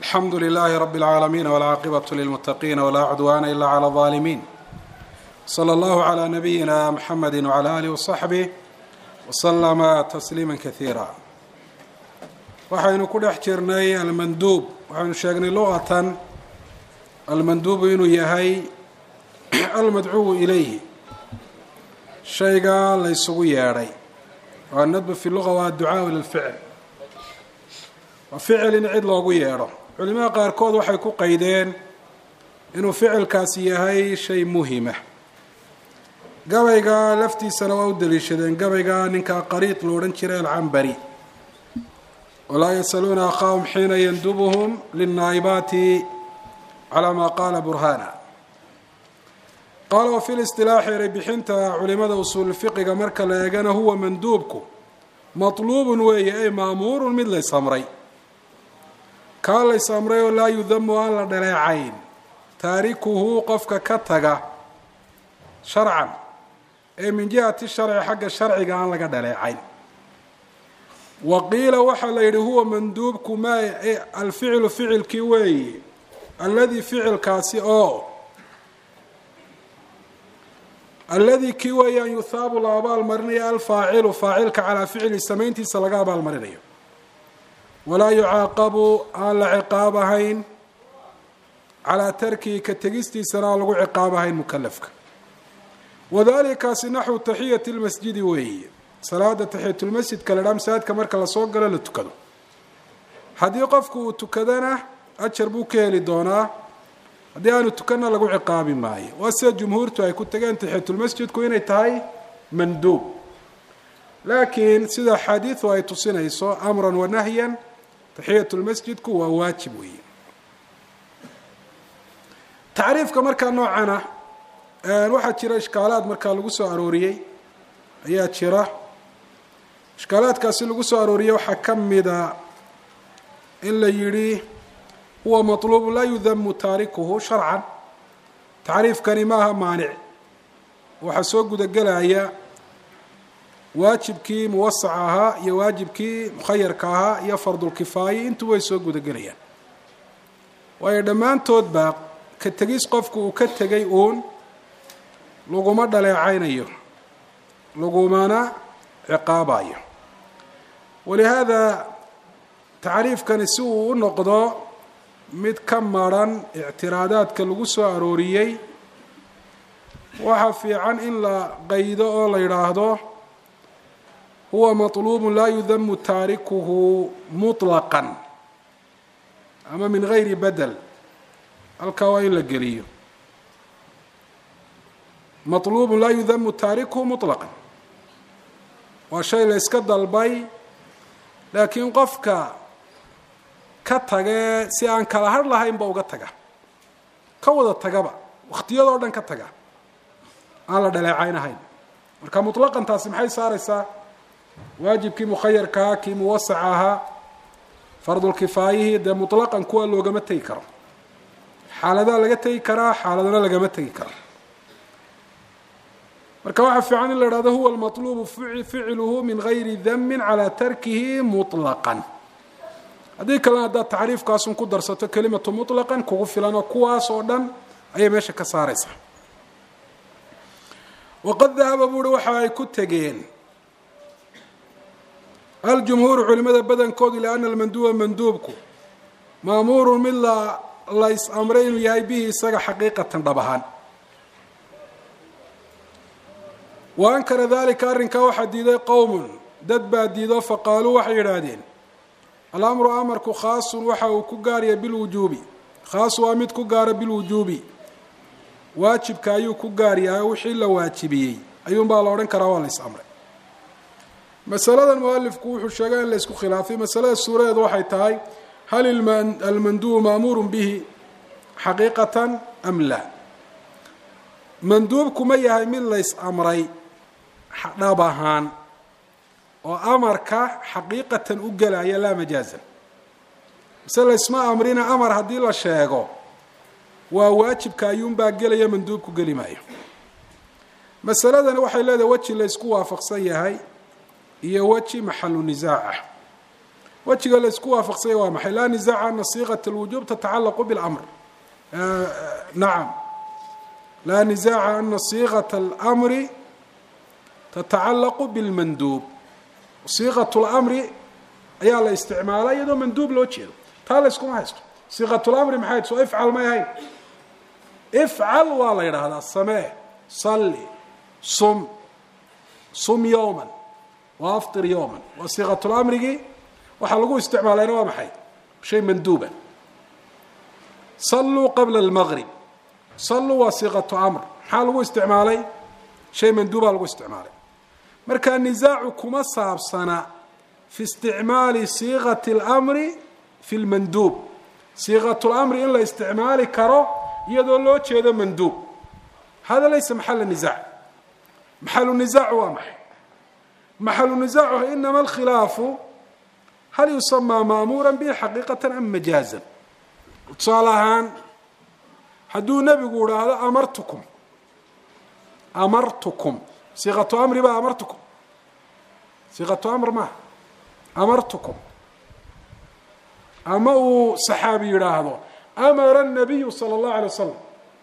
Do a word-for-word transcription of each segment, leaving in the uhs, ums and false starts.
الحمد لله رب العالمين والعاقبة للمتقين ولا عدوان إلا على الظالمين. صلى الله على نبينا محمد وعلى آله وصحبه وسلم تسليما كثيرا. waxaynu ku dhex jirnay almanduub waxaynu sheegnay luqatan almanduub inuu yahay almadcuu ilayhi shayga la isugu yeedhay waa nadbu fi luqa waa ducaa lilficl waa ficil in cid loogu yeedho. culimada qaarkood waxay ku qaydeen inuu ficilkaasi yahay shay muhima. gabayga laftiisana waa u daliishadeen gabayga ninka qariid lo odhan jiray alcambari walaa yasaluuna akhaahum xiina yandubuhum linnaa'ibaati calaa maa qaala burhana. qaala wa fi listilaaxi ereybixinta culimada usuulfiqiga marka la eegana huwa manduubku matluubun weeye ay maamuurun mid lays amray kaa lays amray oo laa yudamu aan la dhaleecayn taarikuhu qofka ka taga sharcan ee min jihati sharci xagga sharciga aan laga dhaleecayn. waqiila waxaa la yidhi huwa manduubku maa alficilu ficilkii weeye alladii ficilkaasi oo alladii kii weeye an yuhaabu la abaalmarinayo alfaacilu faacilka calaa ficli samayntiisa laga abaalmarinayo walaa yucaaqabu aan la ciqaab ahayn calaa tarkihi ka tegistiisana aan lagu ciqaab ahayn mukalafka. wadalikaasi naxwu taxiyati lmasjidi weeye salaada taxiyatulmasjidka la dhaa masaajidka marka lasoo galo la tukado. haddii qofku uu tukadana ajar buu ka heli doonaa, haddii aanu tukanna lagu ciqaabi maayo. waa sida jumhuurtu ay ku tageen taxiyatulmasjidku inay tahay manduub, laakiin sida axaadiidu ay tusinayso amran wa nahyan taxiyatulmasjidku waa waajib weeye. tacriifka markaa noocana waxaa jira ishkaalaad markaa lagu soo arooriyey ayaa jira. ishkaalaadkaasi lagu soo arooriyey waxaa ka mida in la yidhi huwa matluubu laa yudamu taarikuhu sharcan. tacriifkani maaha maanic, waxaa soo gudagelaya waajibkii muwasac ahaa iyo waajibkii mukhayarka ahaa iyo fardulkifaayi intu way soo gudagelayaan. waayo dhammaantoodba ka tegis qofku uu ka tegay uun laguma dhaleecaynayo lagumana ciqaabayo. walihaada tacriifkani si uu u noqdo mid ka maran ictiraadaadka lagu soo arooriyey waxaa fiican in la qaydo oo la yidhaahdo huwa matluubun laa yudamu taarikuhu muطlaqan ama min gayri badel. halkaa waa in la geliyo matluubun laa yudamu taarikuhu muطlaqan. waa shay la yska dalbay, laakiin qofka ka tagee si aan kala har lahaynba uga taga ka wada tagaba wakhtiyadoo dhan ka taga aan la dhaleecaynahayn. marka muطlaqan taasi maxay saaraysaa waajibkii mukhayarkahaa kii muwasac ahaa fardulkifaayihii dee muطlaqan kuwa loogama tegi karo. xaaladaa laga tegi karaa, xaaladana lagama tegi karo. marka waxaa fiican in la ihahdo huwa almaطluubu ficluhu min gayri damin calaa tarkihi muطlaqan. haddii kalena haddaad tacriifkaasun ku darsato kelimatu muطlaqan kugu filanoo kuwaas oo dhan ayay meesha ka saaraysaa. waqad dahaba buuhi waxa ay ku tegeen aljumhuuru culimada badankoodu ila ana almanduuba manduubku maamuurun mid la lays amray inuu yahay bihi isaga xaqiiqatan dhab ahaan. wa ankara dalika arrinkaa waxaa diiday qowmun dad baa diido faqaaluu waxay yidhaahdeen alamru amarku khaasun waxa uu ku gaaraya bilwujuubi. khaas waa mid ku gaara bilwujuubi, waajibka ayuu ku gaar yahay. wixii la waajibiyey ayuunbaa la odhan karaa waa lays amray. masaladan mualifku wuxuu sheegay in la ysku khilaafay. masalada suuradeedu waxay tahay hal almanduubu maamuurun bihi xaqiiqatan am laa. manduubku ma yahay mid lays amray dhab ahaan oo amarka xaqiiqatan u gelaya laa majaazan, mise laysma amrina amar haddii la sheego waa waajibka ayuunbaa gelaya manduubku geli maayo. masaladani waxay leedahay weji laysku waafaqsan yahay iyo weji maxalu nisaac ah. وجه الاسكوا فقصي ومحي لا نزاع أن صيغة الوجوب تتعلق بالأمر. آه نعم لا نزاع أن صيغة الأمر تتعلق بالمندوب. صيغة الأمر أي على استعمالها يدو مندوب لو تشيل تالا اسكوا ما يسكوا صيغة الأمر محايد سو افعل ما هي افعل والله يرى هذا السماء صلي صم صم يوما وافطر يوما. وصيغة الأمر جي وحلقوا استعمالين ومحي شيء مندوبا. صلوا قبل المغرب صلوا وصيغة أمر حلقوا استعمالي شيء مندوب حلقوا استعمالي. مركا نزاعكم صاب صنع في استعمال صيغة الأمر في المندوب. صيغة الأمر إلا استعمال كرو يدلو هذا مندوب. هذا ليس محل النزاع. محل النزاع ومحي محل النزاع إنما الخلاف هل يسمى مأمورا به حقيقة أم مجازا. صالحان حدو نبي يقول هذا أمرتكم أمرتكم صيغة أمر بقى أمرتكم صيغة أمر ما أمرتكم. أما صحابي هذا أمر النبي صلى الله عليه وسلم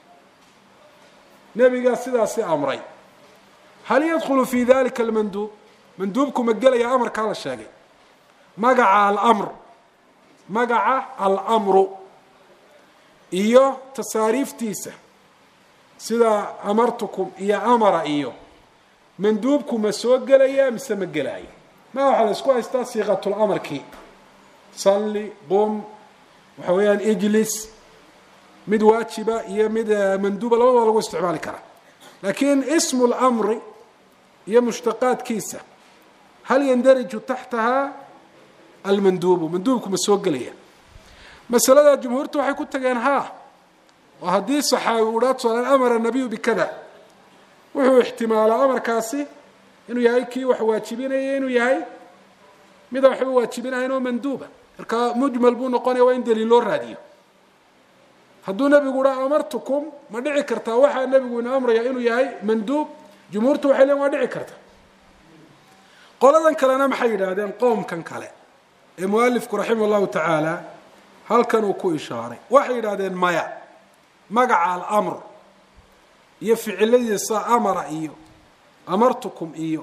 نبي قال سيدا سي أمري. هل يدخل في ذلك المندوب؟ مندوبكم قال يا أمر كان الشاقي مقع الأمر مقع الأمر إيوه تصاريف تيسة سيدا أمرتكم يا أمر إيوه مندوبكم مسوق قال يا مسمى قال ما هو على سكوا يستطيع صيغة الأمر كي صلي قم وحويان اجلس مد واجبة هي مد مندوبة لو لو استعمال كره. لكن اسم الأمر هي مشتقات كيسة هل يندرج تحتها المندوب؟ مندوبكم السوق ليه مسألة جمهورته حيكون تجانها وهذه صحابي ولاد صلى أمر النبي بكذا وهو احتمال أمر كاسي إنه يهي كي وحواجبين إنه يهي ماذا وحواجبين إنه مندوبة مجمل بون قاني وين دليل الراديو. هدو نبي يقول أمرتكم ما دعي كرتا واحد النبي يقول أمر يا إنه يهي مندوب جمهورته حيلا ما دعي كرتا. قال ذا كلنا محيد هذا قوم كان كله المؤلف رحمه الله تعالى هل كانوا كو إشارة واحد هذا مايا مقع الأمر يفعل الذي صا أمر إيو أمرتكم إيو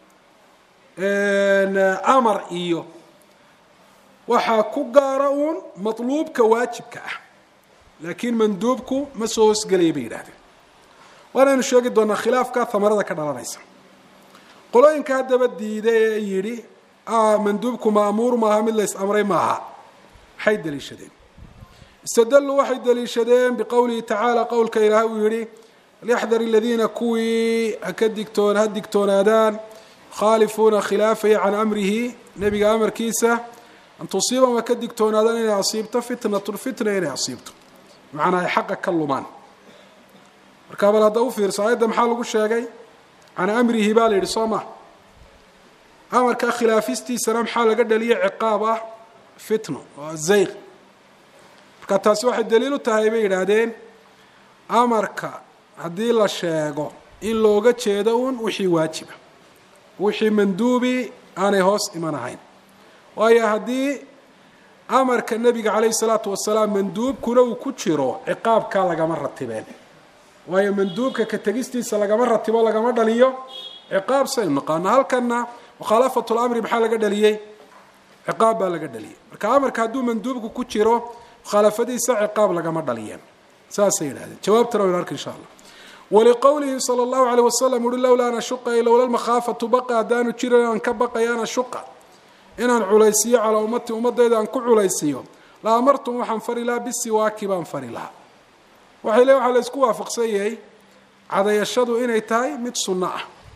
أمر إيو waxaa ku gaara uun matluubka waajibka ah laakiin manduubku ma soo isgalay bay yiraahdeen. waana sheegi doonaa khilaafka thamarada ka dhalanaysa. qolooyinka hadaba diiday ee yiri ah manduubku ma'muur maaha mid la is amray maaha waxay daliishadeen istadallu waxay daliishadeen biqowlihi ta'ala qowlka ilaahay uu yiri liyahdhar alladhina kuwi akadigtoon hadigtoonaadaan khalifuna khilaafay an amrihi nabiga amarkiisa أن تصيبهم وكدكتون هذا إن أصيبته فتنة الفتنة إن أصيبته معناها حق كلمان. ركاب هذا وفي رسالة محل وش جاي عن أمره بالي رسامة أمر كخلافستي سلام حال قد لي عقابة فتنة زيغ. كتاس واحد دليل تهيبين هذين أمر ك هديل الشاقو إن لوجت شيدون وحي واجبة وحي مندوبي أنا هوس إيمانهين. ويا هدي أمر كالنبي عليه الصلاة والسلام مندوب كنو كتشرو عقاب كالغا مرة تبين ويا مندوب كتجستي سلغا مرة تبين لغا مرة ليو عقاب سينقان هل كنا وخلافة الأمر بحال قدليه عقاب لقدليه كأمر كهدو مندوب كتشرو خلافة سا عقاب لغا مرة ليه ساسين هذا جواب ترى ونارك إن شاء الله. ولقوله صلى الله عليه وسلم يقول لولا أنا شقة لولا المخافة بقى دانو تشيرا أن كبقى يانا شقة إن العليسية على أمتي أمتي إذا أنكو عليسية لا أمرتم وحن فرلا بالسواك بان فرلا وحيلي وحيلي اسكوا فقسيه عذا يشهدوا إني تاي مت صنع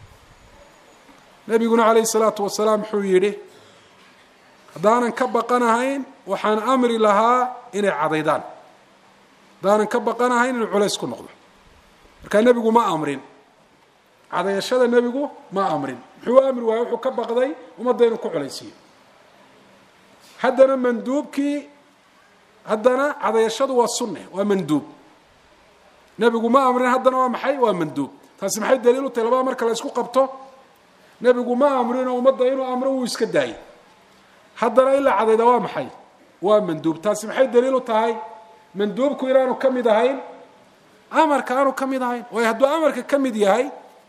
نبينا عليه الصلاة والسلام حويره دانا كبقنا هين وحن أمري لها إني عضيدان دانا كبقنا هين العليسكو نقض كان نبينا ما أمرين عذا يشهد النبي ما أمرين حو أمر وحو كبق ذي ومضينا كو عليسية حدنا مندوب كي حدنا عذا يشهد والسنة ومندوب نبي ما أمرين حدنا ومحي ومندوب تسمحي الدليل الطلباء مركز يسكو قبطه نبي ما أمرين ومضينا أمره ويسكداي haddana ila cadayda waa maxay waa manduub taasi maxay daliil u tahay manduubku inaanu ka mid ahayn amarka aanu ka mid ahayn oo hadduu amarka ka mid yahay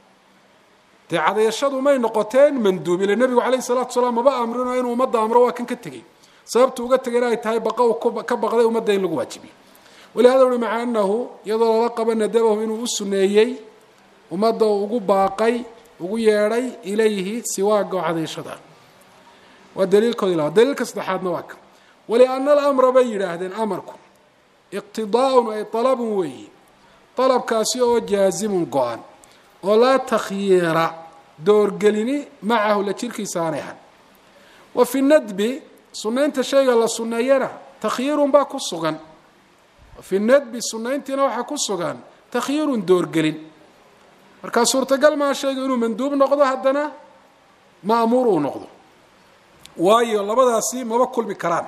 dee cadayashadu may noqoteen manduub ila nebigu calayhi salaatu wasalaam maba amrino inuu ummadda amro waa kan ka tegey sababtu uga tegayna ay tahay baqa uu ka baqday ummadda in lagu waajibiyo walihada ui maca anahu iyadoo lala qaba nadabahu inuu u suneeyey ummadda ugu baaqay ugu yeedhay ilayhi siwaaga oo cadayashada waa daliilkoodi labaad daliilka saddexaadna waa ka waliana alamra bay yidhaahdeen amarku iqtidaaun ay alabun weeye alabkaasi oo jaazimun go-an oo laa takhyiira doorgelini macahu la jirkiisa aanay ahan wa fi nadbi sunaynta shayga la suneeyana takhyiirun baa ku sugan fi nadbi sunayntiina waxaa ku sugan takhyiirun doorgelin markaa suurtagal maa shayga inuu manduub noqdo haddana ma'muur uu noqdo waayo labadaasi maba kulmi karaan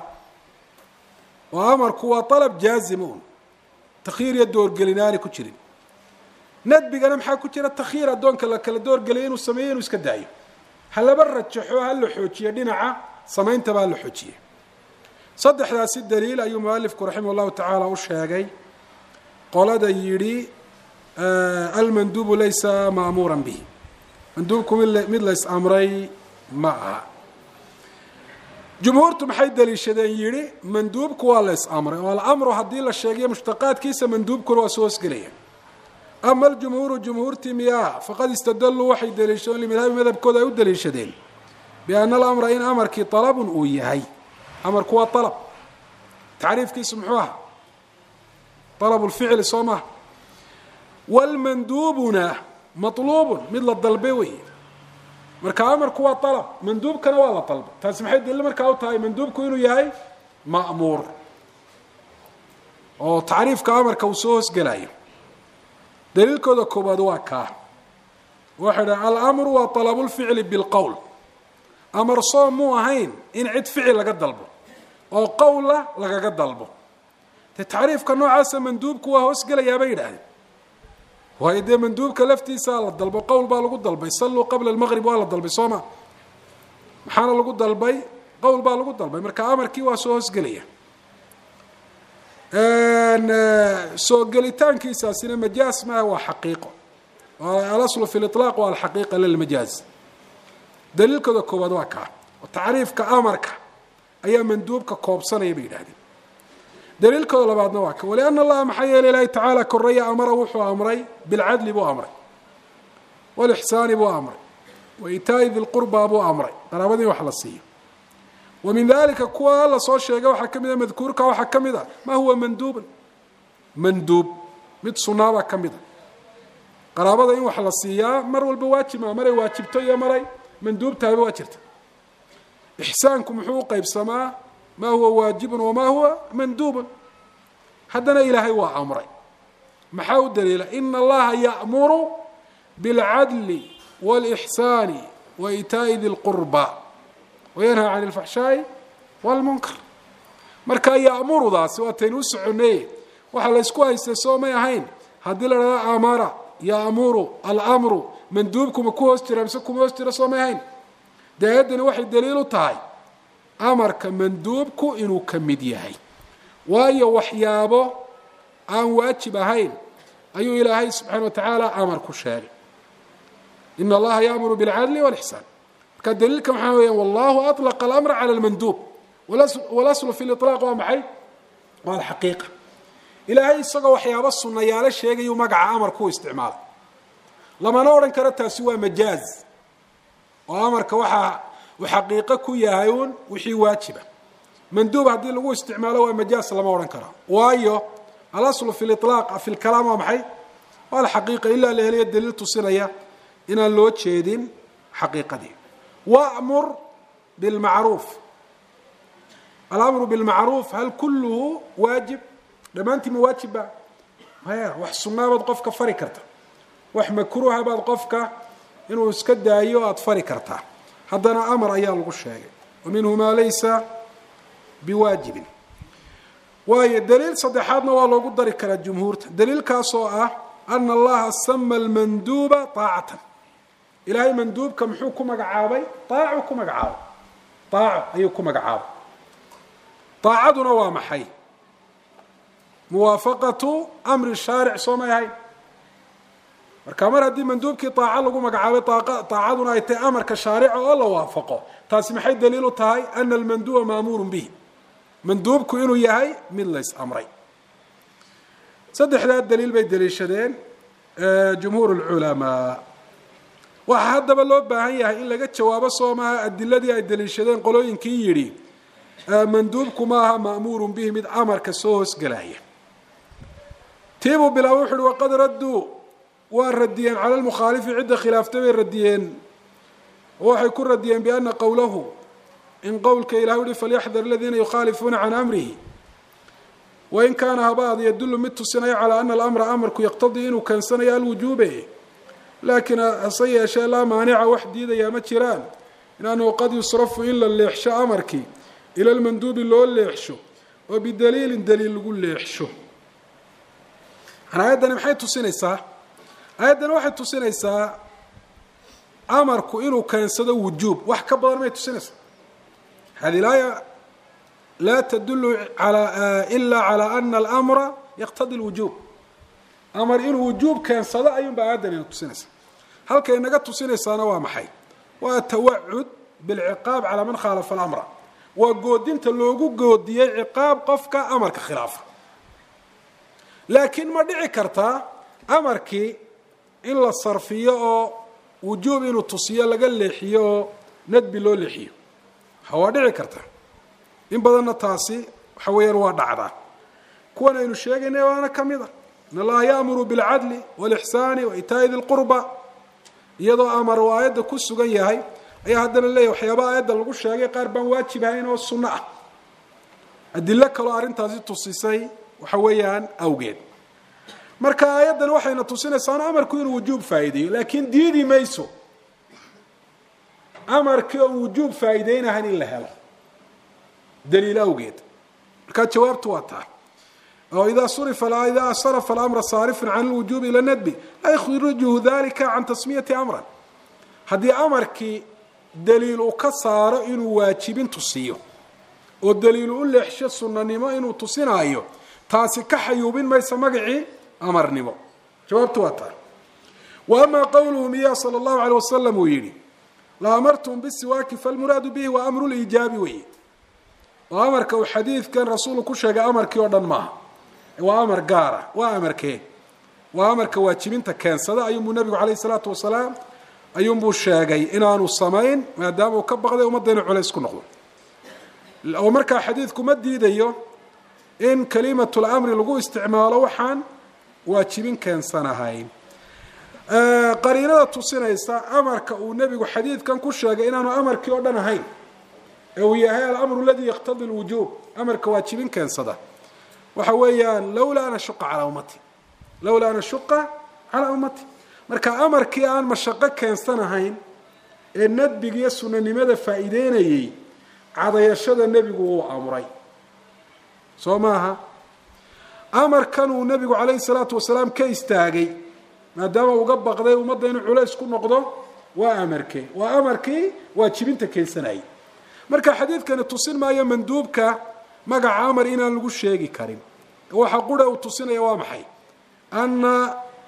oo amarku waa alab jaazimuun takhyiir iyo doorgelinaani ku jirin nadbigana maxaa ku jira takhyiir addoonka la kala doorgelaya inuu sameeyo inuu iska daayo ha laba rajaxo ha la xoojiyo dhinaca samayntabaa ha la xoojiye saddexdaasi daliil ayuu mualifku raximah llahu tacaala u sheegay qolada yidhi almanduubu laysa ma'muuran bihi manduubku mid lays amray ma aha jumhuurtu maxay daliishadeen yidhi manduubku waa lays amray oo alamru haddii la sheegayo mushtaqaadkiisa manduubkuna waa soo hosgelaya ama aljumhuuru jumhuurtii miyaa faqad istadalluu waxay daliishadeen limadhabi madhabkooda ay u daliishadeen biana alamra in amarkii alabun uu yahay amarku waa alab tacriifkiisu muxuu aha alabu lficli soo maha wlmanduubuna maluubun mid la dalbay weeye marka amarku waa alab manduubkana waa la dalbay taasi maxay daliil markaa u tahay manduubku inuu yahay ma'muur oo tacriifka amarka uu soo hosgelayo daliilkooda koobaad waa kaa waxay dhaha alamru waa alabu lficli bilqowl amar soo muu ahayn in cid ficil laga dalbo oo qowla lagaga dalbo dee tacriifka noocaasa manduubku waa hoosgelayaa bay yidhaahdeen waayo dee manduubka laftiisaa la dalbo qowl baa lagu dalbay salluu qabla almaqrib waa la dalbay soo ma maxaana lagu dalbay qowl baa lagu dalbay marka amarkii waa soo hoosgelaya soo gelitaankiisaasina majaas maaha waa xaqiiqo alaslu fi liطlaaq waa alxaqiiqa lilmajaaz daliilkooda koowaad waa kaa oo tacriifka amarka ayaa manduubka koobsanaya bay yidhahdeen daliilkooda labaadna waa ka waliana allaha maxaa yeelay ilaahi tacaala koraya amara wuxuu amray bilcadli buu amray walixsaani buu amray wa itaa'i dilqurbaa buu amray qaraabadii wax la siiyo wa min dalika kuwa la soo sheegay waxaa ka mid a madkuurka waxaa ka mid a maa huwa manduuban manduub mid sunaabaa ka mid a qaraabada in wax la siiyaa mar walba waajibma maray waajibto iyo maray manduub tahayba waa jirta ixsaanku muxuu u qaybsamaa maa huwa waajibun wamaa huwa manduubun haddana ilaahay waa amray maxaa u daliila ina allaha ya'muru bilcadli wاlإxsaani wa itaa'i di lqurba wayanhaa can اlfaxshaa'i wاlmunkar marka ya'murudaasi waataynu u soconnaye waxaa la ysku haystay soo may ahayn haddii la dhahdo amara ya'muru alamru manduubku ma ku hoos jira mise kuma hoos jira soo may ahayn dee ayaddani waxay daliil u tahay amarka manduubku inuu ka mid yahay waayo waxyaabo aan waajib ahayn ayuu ilaahay subxaana wa tacaala amar ku sheegay ina allaha yaamuru bilcadli walixsaan marka daliilka maxaa weeyaan wallahu aطlaqa alamra cala almanduub walaslu fi liطlaaq waa maxay waa alxaqiiqa ilaahay isagoo waxyaabo sunayaalo sheegayuu magaca amarku u isticmaalay lamana odhan karo taasi waa majaaz oo amarka waxaa uu xaqiiqo ku yahay uun wixii waajiba manduub haddii lagu isticmaalo waa majaaz lama odhan karo waayo alaslu fi liطlaaq fi lkalaam waa maxay waa alxaqiiqa ilaa la heliyo daliil tusinaya inaan loo jeedin xaqiiqadii wamur bilmacruuf alamru bilmacruuf hal kulluhu waajib dhammaantii ma waajibba maya wax sunaabaad qofka fari karta wax makruuha baad qofka inuu iska daayo aada fari kartaa haddana amar ayaa lagu sheegay wa minhu maa laysa biwaajibin waayo daliil saddexaadna waa loogu dari karaa jumhuurta daliilkaasoo ah ana allaha sama almanduuba aacatan ilaahay manduubka muxuu ku magacaabay aacuu ku magacaabay طaaco ayuu ku magacaabay طaacaduna waa maxay muwaafaqatu amri shaaric soo may ahayn marka mar haddii manduubkii طaaco lagu magacaabay طaacaduna ay tahay amarka shaarica oo la waafaqo taasi maxay daliil u tahay ana almanduuba maamuuru bihi manduubku inuu yahay mid lays amray saddexdaa daliil bay daliishadeen jumhuur اlculamaa waxaa haddaba loo baahan yahay in laga jawaabo soo maaha adiladii ay daliishadeen qolooyinkii yidhi manduubku maaha ma'muurun bihi mid amarka soo hoosgelaya tiibuu bilaaba wuxu uhi waqad radduu waa radiyeen cala lmukhaalifi cidda khilaaftay bay radiyeen oo waxay ku radiyeen biana qowlahu in qowlka ilah uhi falyaxdar aladiina yukhaalifuuna can amrihi wain kaana habaad yadullu mid tusinaya calaa ana alamra amarku yaqtadii inuu keensanayo alwujuube laakiin hase yeeshee laa maanica wax diidayaa ma jiraan in annahu qad yusrafu in la leexsho amarkii ila lmanduubi loo leexsho oo bidaliilin daliil lagu leexsho aayaddani maxay tusinaysaa aayaddani waxay tusinaysaa amarku inuu keensado wujuub wax ka badan may tusinaysaa hadi laaya laa tadulu ila calى ana alamra yaqtadi lwujuub amar inuu wujuub keensado ayuun ba aayaddani tusinaysaa halkay naga tusinaysaana waa maxay waa tawacud bilciqaab calaa man khaalafa alamra waa goodinta loogu goodiyey ciqaab qofka amarka khilaafa laakiin ma dhici kartaa amarkii in la sarfiyo oo wujuub inuu tusiyo laga leexiyo oo nadbi loo leexiyo waa dhici karta in badanna taasi waxa weeyaan waa dhacdaa kuwan aynu sheegaynay waana ka mid a in allaha yaamuru bilcadli walixsaani wa itaa'i di lqurba iyadoo amar uu aayadda ku sugan yahay ayaa haddana leeyahy waxyaaba aayadda lagu sheegay qaar baan waajib ahayn oo sunno ah adilo kaloo arrintaasi tusisay waxa weeyaan awgeed marka aayaddani waxayna tusinaysaa amarku inuu wujuub faa'iideeyo laakiin diidi mayso amarkii oon wujuub faa'iideynahan in la helo daliil awgeed markaa jawaabtu waa taa oo idaa surifa idaa sarafa alamra saarifan can lwujuubi ila nadbi laa yakhrujuhu dalika can tasmiyati amran haddii amarkii daliil uu ka saaro inuu waajibin tusiyo oo daliil u leexsho sunnanimo inuu tusinaayo taasi ka xayuubin maysa magacii amarnimo jawaabtu waa taa wa amaa qowluhu miya sala allahu caleyh wasalam uu yidhi la amartum bisiwaaki falmuraadu bihi waa amru liijaabi weye oo amarka uu xadiidkan rasuulu ku sheegay amarkii oo dhan maaha waa amar gaara waa amarkee waa amarka waajibinta keensada ayuunbuu nabigu calayh isalaatu wasalaam ayuunbuu sheegay inaanu samayn maadaama uu ka baqday ummadda inuu culays ku noqdo oo markaa xadiidku ma diidayo in kalimatul amri lagu isticmaalo waxaan waajibin keensanahayn qariinada tusinaysa amarka uu nebigu xadiidkan ku sheegay inaanu amarkii oo dhan ahayn ee uu yahay alamru aladii yaqtadi lwujuub amarka waajibin keensada waxa weeyaan lawlaa an ashuqa calaa ummati lawlaa an ashuqa calaa ummati marka amarkii aan mashaqo keensanahayn ee nadbiga iyo sunanimada faa'iideynayey cadayashada nebigu wuu amray soo maaha amarkan uu nebigu calayhi salaatu wasalaam ka istaagay maadaama uga baqday ummadda inuu culays ku noqdo waa amarkee waa amarkii waajibinta keensanayay marka xadiidkani tusin maayo manduubka magaca amar inaan lagu sheegi karin waxa qura uu tusinaya waa maxay ana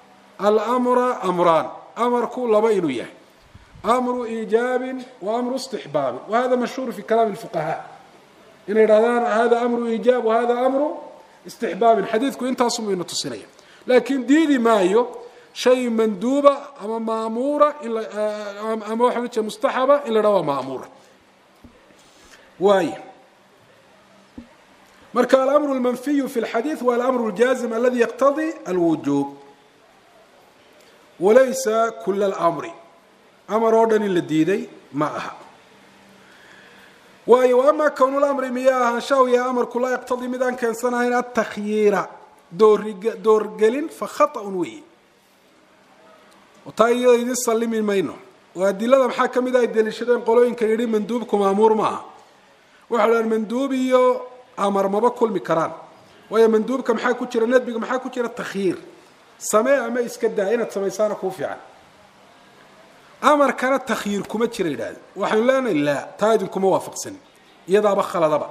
alamra amraan amarku laba inuu yahay amru iijaabin wa amru istixbaabin wa hada mashhuur fi kalaam alfuqahaa inay yidhahdaan hada amru iijaab wa hada amru istixbaabin xadiidku intaasuma ina tusinaya laakiin diidi maayo shay manduuba ama maamuura ama waxa la jeeda mustaxaba in la dhaha waa maamuura waayo marka alamru almanfiyu fi lxadiid wa alamru aljaazim aladi yaqtadi alwujuub walaysa kula alamri amar oo dhan in la diiday ma aha waayo ama kownu lamri miya ahaanshahu ya amarku laa yaqtadii mid aan keensanahayn atakhyiira doorgelin fa khaطأun weeye taa iyada idin sallimi mayno oo adilada maxaa ka mid ah ay daliishadeen qolooyinka yidhi manduubku maamuur maaha waxay dhahan manduub iyo amar maba kulmi karaan waayo manduubka maxaa ku jira nadbiga maxaa ku jira takhyiir samee ama iska daa inaad samaysaana kuu fiican amarkana takhyiir kuma jira yidhaahda waxaynu leenahay laa taa idinkuma waafaqsan iyadaaba khaladaba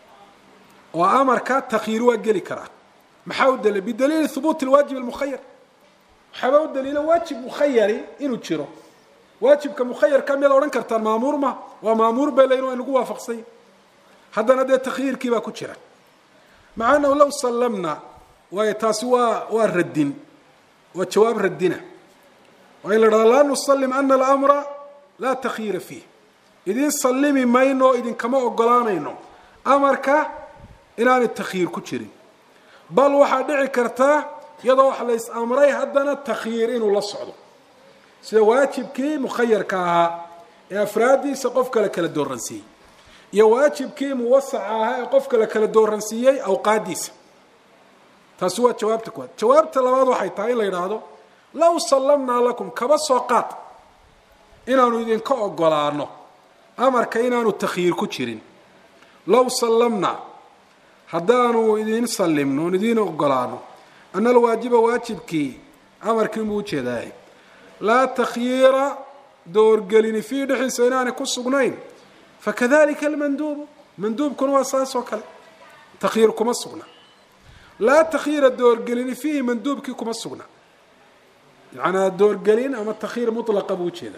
oo amarka takhyiir waa geli karaa maxaa u dalil bidaliili hubuuti alwaajib almukhayar waxaaba u daliila waajib mukhayari inuu jiro waajibka mukhayarka miyaad odhan kartaan maamuur ma waa maamuur bay leyn waa inagu waafaqsay haddana dee takhyiirkii baa ku jira maca annahu low sallamna waayo taasi waa waa radin waa jawaab radina waa in la dhahdo laa nusallim ana alamra laa takhyiira fiih idin sallimi mayno idinkama ogolaanayno amarka inaanay takhyiir ku jirin bal waxaa dhici kartaa iyadoo wax la is amray haddana takhyiir inuu la socdo sida waajibkii mukhayarka ahaa ee afraadiisa qofka la kala dooransiiyey iyo waajibkii muwasaca ahaa ee qofka la kala dooransiiyey awqaadiisa taasi waa jawaabta koowaad jawaabta labaad waxay tahay in la yidhaahdo low sallamnaa lakum kaba soo qaad inaanu idinka ogolaano amarka inaanu takhyiir ku jirin low sallamnaa haddaanu idin sallimno oon idiin ogolaano ana alwaajiba waajibkii amarkii buu ujeedaay laa takhyiira doorgelini fii dhexdiisa inaanay ku sugnayn fakadalika almanduubu manduubkuna waa saas oo kale takhyiir kuma sugna laa takhyiira doorgelini fiihi manduubkii kuma sugna yacanaa doorgelin ama takhyiir mutlaqa buu ujeeda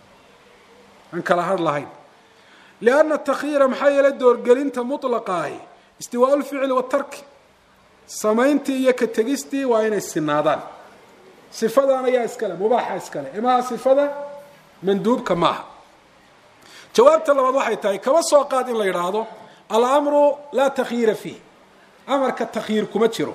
aan kala had lahayn lianna takhyiira maxaa yeelay doorgelinta mutlaqa ahi istiwaau lficli watarki samayntii iyo ka tegistii waa inay sinaadaan sifadan ayaa iskale mubaaxa iskale imaha sifada manduubka maaha jawaabta labaad waxay tahay kaba soo qaad in la yidhaahdo alamru laa takhyiira fiih amarka takhyiir kuma jiro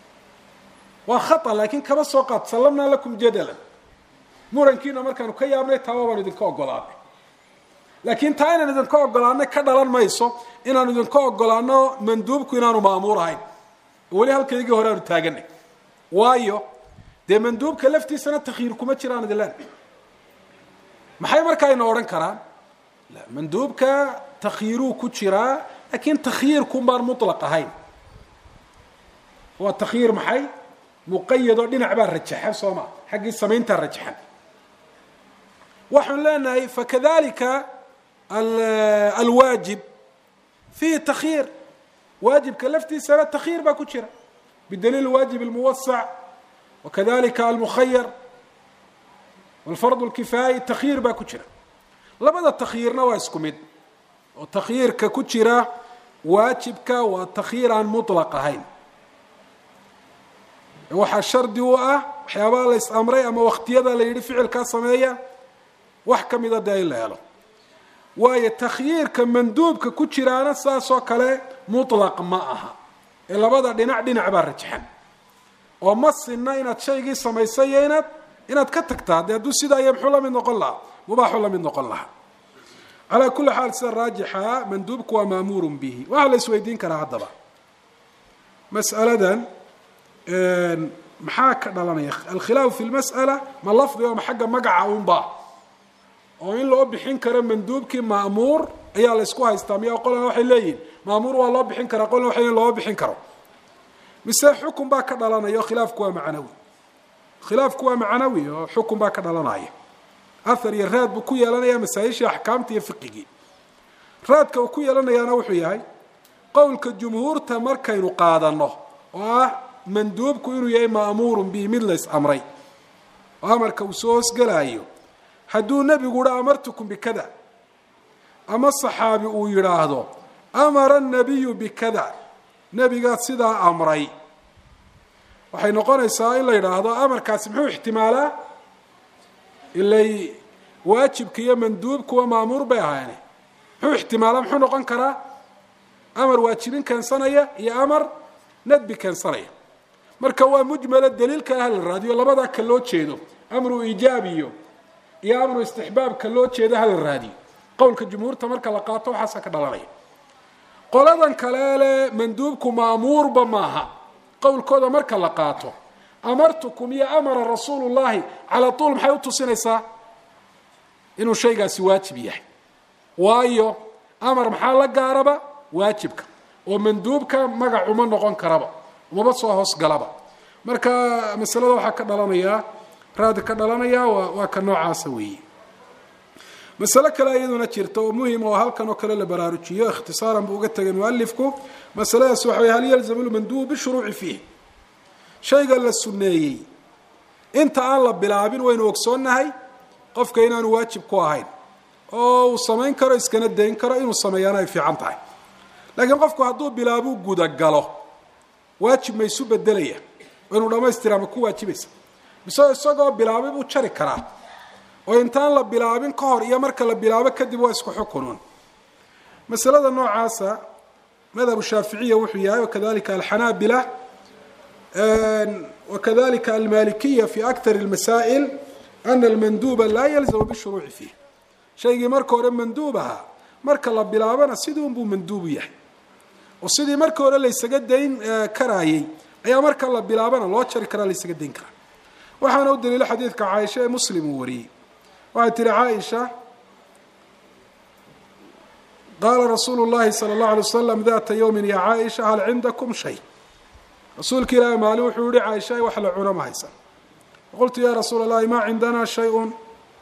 waa khata laakiin kaba soo qaad sallamnaa lakum jadalan murankiina markaanu ka yaabnay taaba baanu idinka ogolaanay laakiin taa inaan idinka ogolaanay ka dhalan mayso inaanu idinka ogolaano manduubku inaanu maamuur ahayn weli halkaygii hore aanu taaganay waayo dee manduubka laftiisana takhyiir kuma jiraan idilaan maxay markaa ina odhan karaan manduubka takhyiiruu ku jiraa laakiin takhyiirkun baan mutlaq ahayn waa takhyiir maxay muqayadoo dhinac baa rajaxan soo maa xaggii samayntaa rajaxan waxaan leenahay fakadalika alwaajib fiihi takhyiir waajibka laftiisana takhyiir baa ku jira bidaliil waajib almuwasac wakadalika almukhayar walfardu lkifaayi takhyiir baa ku jira labada takhyiirna waa isku mid oo takhyiirka ku jira waajibka waa takhyiir aan mutlaq ahayn waxaa shardi u ah waxyaabaha la is amray ama waktiyada la yidhi ficilkaa sameeya wax ka mida dee in la helo waayo takhyiirka manduubka ku jiraana saasoo kale mutlaq ma aha ee labada dhinac dhinac baa rajaxan oo ma sinna inaad shaygii samaysay iyo inaad inaad ka tagtaa dee hadduu sidaa iyo muxuu la mid noqon lahaa mubaaxuu la mid noqon lahaa calaa kulli xaal sida raajixa manduubku waa maamuurun bihi waxaa la isweydiin karaa haddaba mas'aladan maxaa ka dhalanaya alkhilaafu fi lmas'ala ma lafdiga ma xagga magaca unba oo in loo bixin karo manduubkii ma'muur ayaa la isku haystaa miya qolana waxay leeyihin ma'muur waa loo bixin karaa qolana waxay leeyihin looma bixin karo mise xukun baa ka dhalanaya oo khilaafku waa macnawi khilaafku waa macnawi oo xukun baa ka dhalanaya athar iyo raad buu ku yeelanaya masaa-ishii axkaamta iyo fiqigii raadka uu ku yeelanayaana wuxuu yahay qowlka jumhuurta markaynu qaadano oo ah manduubku inuu yahay ma'muurun bihi mid la is amray oo amarka uu soo hoosgelaayo hadduu nebigu uha amartukum bikada ama saxaabi uu yidhaahdo amara annabiyu bikada nebigaa sidaa amray waxay noqonaysaa in la yidhaahdo amarkaasi muxuu ixtimaalaa ilay waajibka iyo manduubkuwa ma'muur bay ahaayeen muxuu ixtimaalaa muxuu noqon karaa amar waajibin keensanaya iyo amar nadbi keensanaya marka waa mujmala daliilka ah la raadiyo labadaa ka loo jeedo amru iijaab iyo iyo amru istixbaab ka loo jeedo ha la raadiyo qowlka jumhuurta marka la qaato waxaasa ka dhalanaya qoladan kale le manduubku ma'muurba maaha qowlkooda marka la qaato amartukum iyo amara rasuulu llahi calaa tuul maxay u tusinaysaa inuu shaygaasi waajib yahay waayo amar maxaa la gaaraba waajibka oo manduubka magac uma noqon karaba umaba soo hoos galaba marka masalada waxaa ka dhalanaya raad ka dhalanaya waa ka noocaasa weeye مسألة كلا أيضا جرته ومهم وهل كانوا كلا لبرارجية اختصارا بوجت المؤلفكم مسألة سوحي هل يلزم المندوب بالشروع فيه شيء قال للسنية أنت الله بلعبين وين وقصنا هاي قف كينا نواجب كواهين أو صمين كرا إسكان الدين كرا إنه صميانا في عنطاي لكن قف هدو بلعبو جودك قاله واجب ما يسوب الدلية وإنه لما يستلم كوا واجبس بس الصقاب بلعبو بتشارك كرا وإنتان لا بلعبين قهر يا مركل لا بلعبه كدب واسكو حكونون مسألة النوع عاسى مذهب الشافعية وحياه وكذلك الحنابلة وكذلك المالكية في أكثر المسائل أن المندوب لا يلزم بالشروع فيه شيء مركو مندوبها مركل لا بلعبنا سيدون بو مندوبيه وسيدي مركو ليس قدين كرايي أي مركل لا بلعبنا لو شركة ليس قدين كرا وحنا ودري لحديث كعائشة مسلم وري وعتر عائشة قال رسول الله صلى الله عليه وسلم ذات يوم يا عائشة هل عندكم شيء رسول كلا مالوح وري عائشة وحل عنا ما هيسا قلت يا رسول الله ما عندنا شيء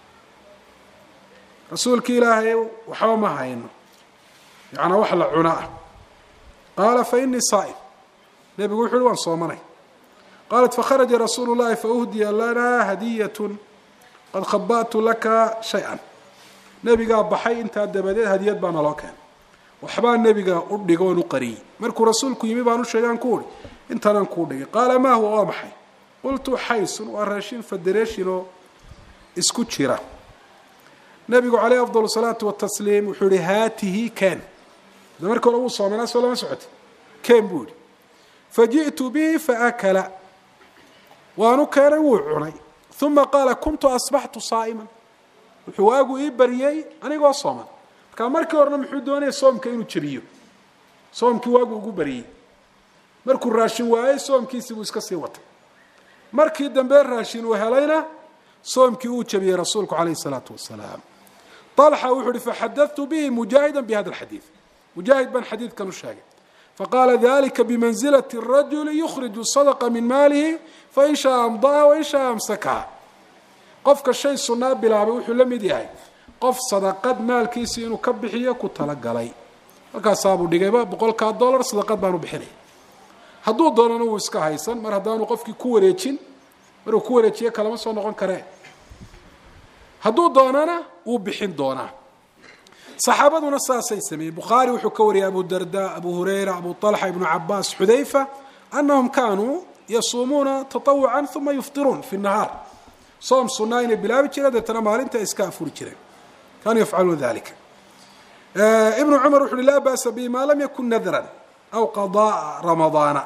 رسول كلا وحاو ما هينه يعني وحل عنا قال فإني صائم نبي يقول حلوان صومني قالت فخرج رسول الله فأهدي لنا هدية قد خبأت لك شيئا نبي قال بحي انت دبدت هدية بانا لو كان وحبا النبي قال ادغون قري مركو رسولك يمي بانو شيغان كوري انت انا كودغي قال ما هو محي قلت حيس وراشين فدريشينو اسكو جيرا نبي عليه افضل الصلاه والتسليم وحوري هاته كان مركو لو صومنا ولا ما سعت كان بوري فجئت به فاكل وانو كان وعني ثم قال كنت أصبحت صائما وحواقو إيه بريي أنا يقول صوما كان مركي ورنا محدوني صوم كأنه تشبيه صوم كي واقو يقول بريي مركو الراشين واي صوم كي سيبو اسكسي وطن مركي الدنبير راشين وهلينا صوم كي هو تشبيه رسولك عليه الصلاة والسلام طلحة وحري فحدثت به مجاهدا بهذا الحديث مجاهد بن حديث كانوا شاهد فقال ذلك بمنزلة الرجل يخرج الصدقة من ماله فإن شاء أمضاها وإن شاء أمسكها قفك الشيء السنة بلا بوحي لم يديهاي قف صدقات مال كيسي إنه كبحية كتلقى لي لكا صابوا ديقيبا بقول كا دولار صدقات بانو بحيني هدو دونانو ويسكا هايسان مر هدانو قفكي كوريتشين مرو كوريتشيه كلمة سونقون كراه هدو دونانا وبحين دونا صحابتنا الساسي سمي بخاري وحكوري أبو الدرداء أبو هريرة أبو طلحة ابن عباس حذيفة أنهم كانوا يصومون تطوعا ثم يفطرون في النهار صوم صناين بلا بجرة ترى مالنت إسكافور جرة كانوا يفعلون ذلك آه ابن عمر وحول لا بأس به ما لم يكن نذرا أو قضاء رمضان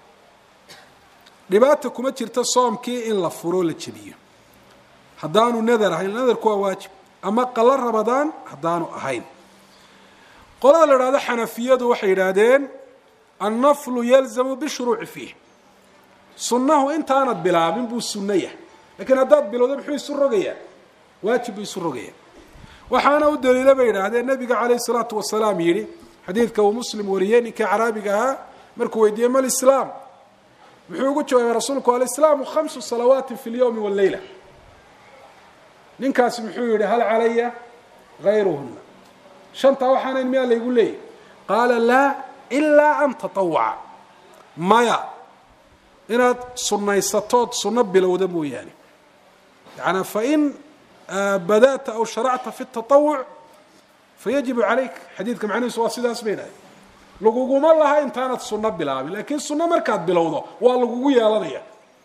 لباتكم أجرت الصوم كي إن لفروا للشبيه حدانوا نذر هاي النذر كوا واجب أما قال رمضان حدانوا أهين قال لراد حنفية وحيرادين النفل يلزم بالشروع فيه سنه انت انت بلابين بو السنيه لكن هداد بلوده بخو يسرغيا واجب يسرغيا وحانا ودليل بيناده النبي عليه الصلاه والسلام يري حديثك ومسلم وريني كعربيها مركو ويديه مال الاسلام بخو جو رسولك عليه السلام خمس صلوات في اليوم والليله نينكاس بخو يري هل علي غيرهن شنطه وحانا ميل يقول لي قال لا الا ان تطوع ما إن سنيستات سنة بلوده مو يعني يعني فإن بدأت أو شرعت في التطوع فيجب عليك حديثك معني سوا سيداس بينها لقوقو ما الله إن كانت سنة بلابي لكن سنة مركات بلوده واللقوقو يا لضيع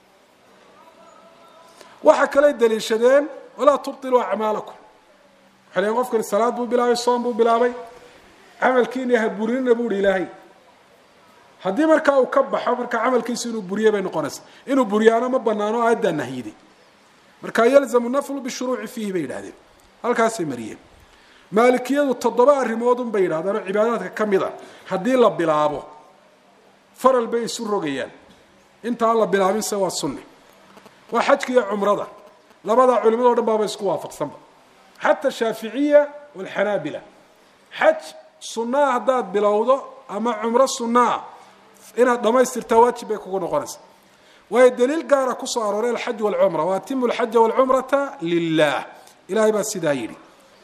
وحكى لي الدليل شدين ولا تبطلوا أعمالكم حاليا غفكر الصلاة بو بلابي الصوم بو بلابي عمل كيني هبورين نبور إلهي haddii markaa uu ka baxo marka camalkiisu inuu buriyo bay noqonaysaa inuu buriyaano ma banaano aada nahiyidi marka yalzamu naflu bi shuruu'i fihi bay yiraahdeen halkaas ay mariyeen maalikiyadu toddoba arimood un bay yiraahdaan cibaadadka kamida haddii la bilaabo faral bay isu rogayaan inta la bilaabin se waa sunni waa xajka iyo umrada labada culimada oo dhan baa isku waafaqsan hatta shaafi'iyya wal hanabila haj sunna hadaad bilowdo ama umra sunna إنها ضميستر تواتي بيكون قرص والدليل قارة كسر الحج والعمرة واتم الحج والعمرة لله إلهي بس دايري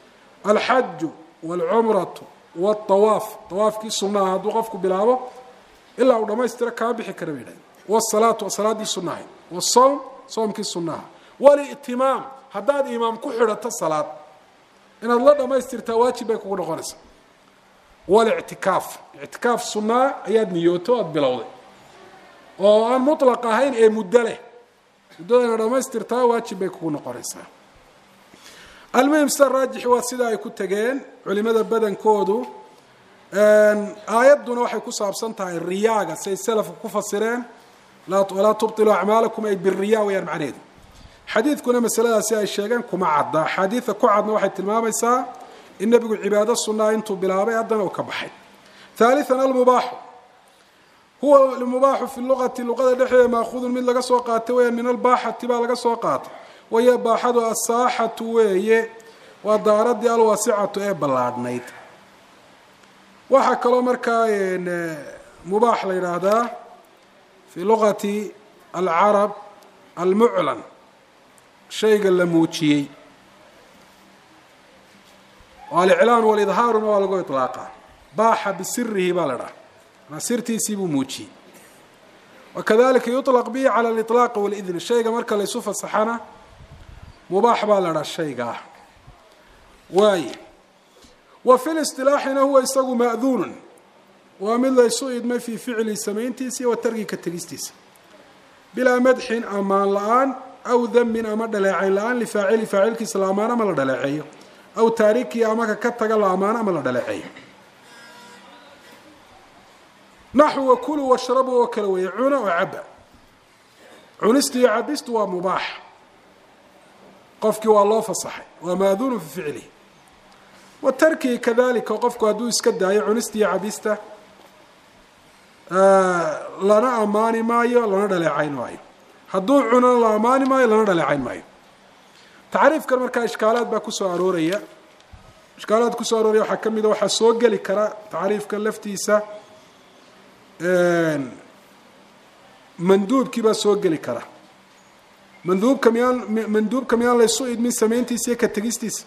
alxaju waalcumratu waalطawaaf tawaafkii sunaha hadduu qofku bilaabo ilaa uu dhamaystira kama bixi kara bay yidhahdeen wsalaatu waa salaaddii sunahay wsawm soomkii sunaha wali'timaam haddaad imaam ku xidhato salaad inaad la dhamaystirtaa waajib bay kugu noqonaysaa walictikaaf ictikaaf sunaa ayaad niyooto aad bilowday oo aan muطlaq ahayn ee muddo leh muddada inaad dhamaystirtaa waajib bay kugu noqonaysaa almuhim sida raajixi waa sida ay ku tegeen culimada badankoodu aayadduna waxay ku saabsan tahay riyaaga siay selafku ku fasireen walaa tubطiluu acmaalakum ay biriya wayaan macnaheedu xadiidkuna masaladaasi ay sheegeen kuma cadda axaadiida ku cadna waxay tilmaamaysaa in nebigu cibaado sunaa intuu bilaabay haddana uu ka baxay haaliثan almubaaxu huwa almubaaxu fi luqati luqada dhexdeeda maakhudun mid laga soo qaatay weyaan min albaaxati baa laga soo qaatay wahiya baaxadu asaaxatu weeye waa daaradii alwaasicatu ee ballaadhnayd waxaa kaloo markaa mubaax la yidhaahdaa fi luqati alcarab almuclan shayga la muujiyey aliclaan walidhaaruna waa lagu iطlaaqa baaxa bisirihi baa la dhaha maa sirtiisii buu muujiyey wakadalika yuطlaq bihi cala aliطlaaqi walidni shayga marka laysu fasaxana mubaax baa la dhaha shaygaa waaye wa fi lisilaaxina huwa isagu ma'duunun waa mid laysu idmay fii ficli samayntiisa iyo wa tarki ka tegistiisa bilaa madxin amaan la-aan aw damin ama dhaleecayn la-aan lifaacili faacilkiisa la amaano ama la dhaleeceeyo aw taarikii ama ka ka taga la amaano ama la dhaleeceeyo naxu wakuluu washrabuu oo kale weeye cuna oo caba cunistu iyo cabistu waa mubaax qofkii waa loo fasaxay waa maaduunu fi ficlihi wa tarkii kadalika qofku hadduu iska daayo cunista iyo cabista lana amaani maayo lana dhaleecayn maayo hadduu cunana la amaani maayo lana dhaleecayn maayo tacriifkan markaa ishkaalaad baa kusoo arooraya ishkaalaad kusoo arooraya waxaa ka mida waxaa soo geli kara tacriifkan laftiisa manduubkii baa soo geli kara manduubka miyaan manduubka miyaan laysu idmin samayntiisa iyo ka tegistiisa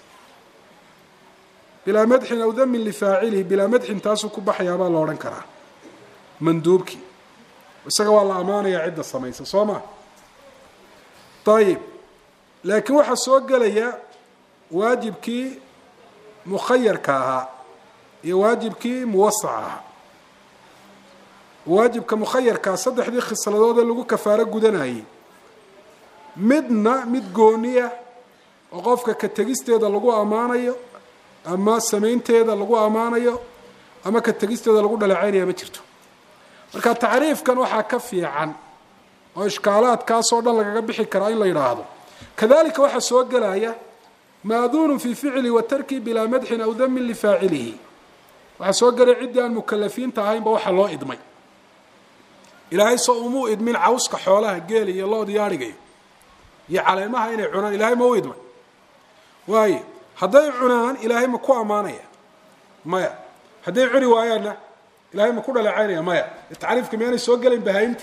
bilaa madxin aw damin lifaacilihi bilaa madxin taasuu ku baxayaa baa la odhan karaa manduubkii isaga waa la amaanayaa cidda samaysa soo ma ayib laakiin waxaa soo gelaya waajibkii mukhayarka ahaa iyo waajibkii muwasaca ahaa waajibka mukhayarkaa saddexdii khisladoodee lagu kafaaro gudanayay midna mid gooniya oo qofka ka tegisteeda lagu ammaanayo ama samaynteeda lagu ammaanayo ama ka tegisteeda lagu dhaleecaynaya ma jirto marka tacriifkan waxaa ka fiican oo ishkaalaadkaasoo dhan lagaga bixi karaa in la yidhaahdo kadalika waxaa soo gelaya maaduunu fii ficli wa tarki bilaa madxin aw damin lifaacilihi waxaa soo gelaya ciddii aan mukalafiinta ahaynba waxaa loo idmay ilaahay soo umuu idmin cawska xoolaha geeli iyo lood iyo adhigayo iyo caleemaha inay cunaan ilaahay ma u idmay waaye hadday cunaan ilaahay ma ku ammaanaya maya hadday cuni waayaanna ilahay ma ku dhaleecaynaya maya tacriifka miyaanay soo gelayn bahaynta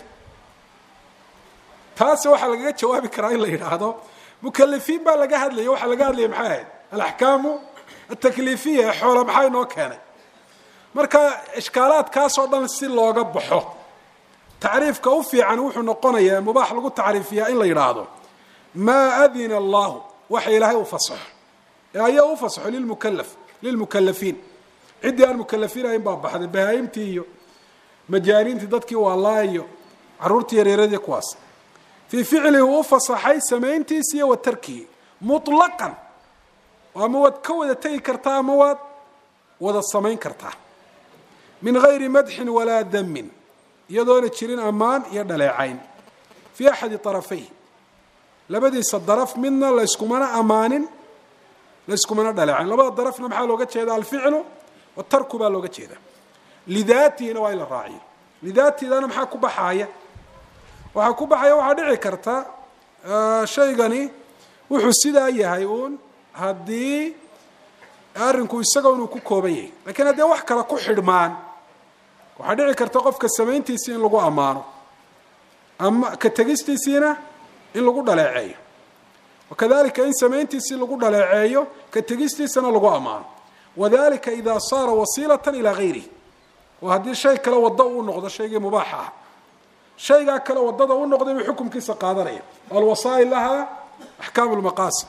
taasi waxaa lagaga jawaabi karaa in la yidhaahdo mukalifiin baa laga hadlaya waxaa laga hadlaya maxay ahayd alaxkaamu atakliifiya ee xoola maxaa inoo keenay marka ishkaalaadkaasoo dhan si looga baxo tacriifka u fiican wuxuu noqonayaa mubaax lagu tacriifiyaa in la yidhaahdo maa adina allahu waxa ilaahay u fasaxo ee ayaa u fasaxo lilmukalaf lilmukalafiin ciddii aan mukalafiin ahayn baa baxday bahaayimtii iyo majaaniintii dadkii waalaa iyo caruurtii yareeradii kuwaas fii ficlihi uu fasaxay samayntiisa iyo wa tarkihi muطlaqan ama waad ka wada tegi kartaa ama waad wada samayn kartaa min gayri madxin walaa damin iyadoona jirin ammaan iyo dhaleecayn fii axadi طarafayh labadiisa daraf midna layskumana ammaanin layskumana dhaleecayn labada darafna maxaa looga jeeda alficlu watarku baa looga jeeda lidaatihina waa in la raaciyo lidaatidana maxaa ku baxaaya waxaa ku baxaya waxaa dhici karta shaygani wuxuu sidaa yahay uun haddii arrinku isaga inuu ku kooban yahay lakiin haddii wax kale ku xidhmaan waxaa dhici karta qofka samayntiisii in lagu ammaano ama ka tegistiisiina in lagu dhaleeceeyo wakadalika in samayntiisii lagu dhaleeceeyo ka tegistiisana lagu ammaano. wadalika idaa saara wasiilatan ilaa gayrihi, oo haddii shay kale waddo uu noqdo shaygii mubaaxa ah, shaygaa kale waddada u noqday buu xukumkiisa qaadanaya. alwasaa'il lahaa axkaamu lmaqaasid.